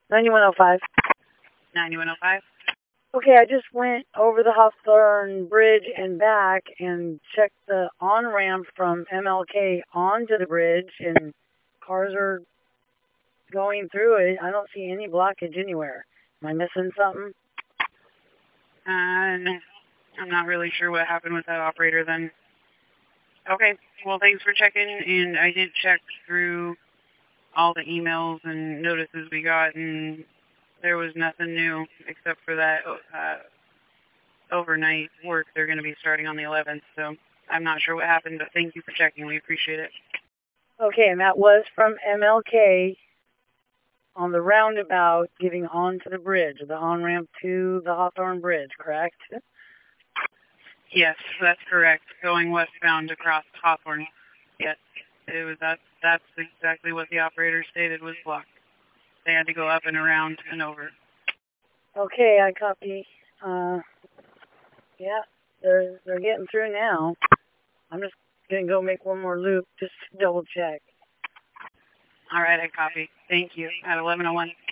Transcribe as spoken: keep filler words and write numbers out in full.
ninety-one oh five. ninety-one oh five? Okay, I just went over the Hawthorne Bridge and back and checked the on-ramp from M L K onto the bridge, and cars are going through it. I don't see any blockage anywhere. Am I missing something? Uh, I'm not really sure what happened with that operator then. Okay, well, thanks for checking, and I did check through all the emails and notices we got, and there was nothing new except for that uh, overnight work they're going to be starting on the eleventh, so I'm not sure what happened, but thank you for checking. We appreciate it. Okay, and that was from M L K on the roundabout getting onto the bridge, the on-ramp to the Hawthorne Bridge, correct? Yes, that's correct. Going westbound across Hawthorne. Yes, it was that. That's exactly what the operator stated was blocked. They had to go up and around and over. Okay, I copy. Uh, yeah, they're they're getting through now. I'm just gonna go make one more loop just to double check. All right, I copy. Thank you. At eleven oh one.